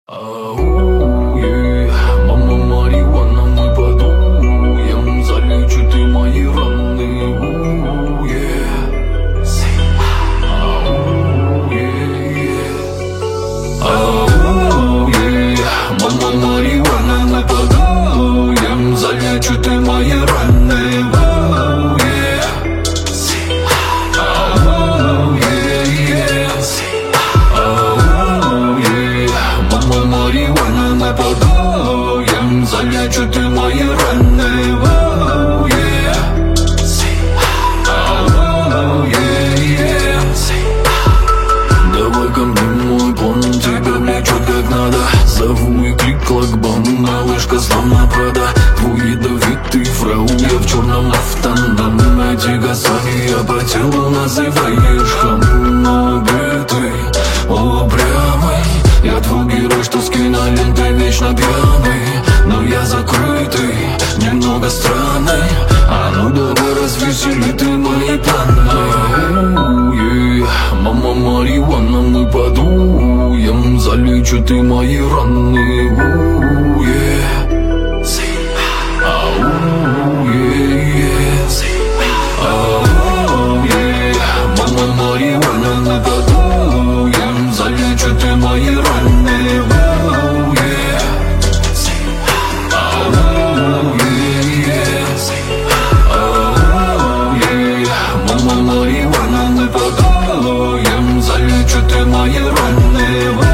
Мама марихуана, мы подуем, залечу ты мои раны. Мама марихуана, мы подуем, залечу ты мои раны. Подуем, залечу ты мои раны. Давай ко мне, мой план, тебя влечет как надо. Зову и клик лакбам, малышка словно Прада. Твой ядовитый фрау, я в черном автономе. Эти касания по телу называешь хам. Убитый, упрямый, я твой герой, что с киноленты вечно пьяный. Но я закрытый, немного странный. А ну давай развесели ты мои планы. Мама марихуана, мы подуем, залечу ты мои раны. Мама марихуана, мы подуем, залечу ты мои раны. Мама марихуана, мы подуем, залечу ты мои раны.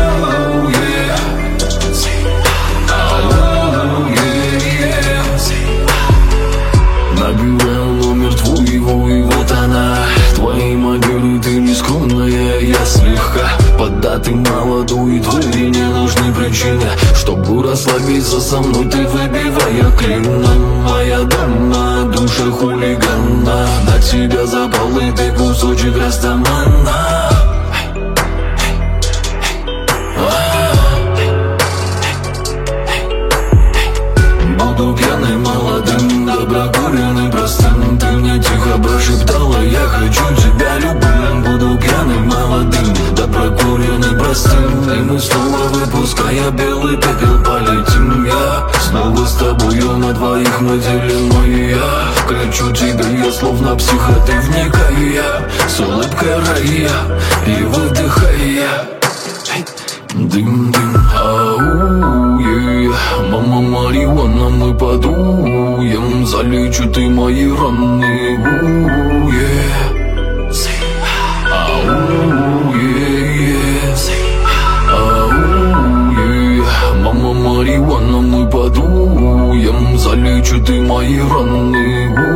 Набиваю номер твоего, и вот она. Твои могилы, ты нескромная, я слегка поддатый, молодой. Твои не нужны причины, чтобы расслабиться со мной. Ты выбивая клином, моя дама, душа хулигана. На тебя запал, и ты кусочек растамана. Буду пьяный, молодым, доброкуренным, простым. Ты мне тихо прошептала, я хочу тебя любым. Буду пьяным, молодым, доброкуренным, простым. И мы снова, выпуская белый пепел, полетим. Я снова с тобою на двоих, мы делим я. Кричу тебе, я словно психа, ты вникая, с улыбкой рая и выдыхая. Дым, дым, мама марихуана, мы подуем, залечу ты мои раны. Мама марихуана, мы подуем, залечу ты мои раны.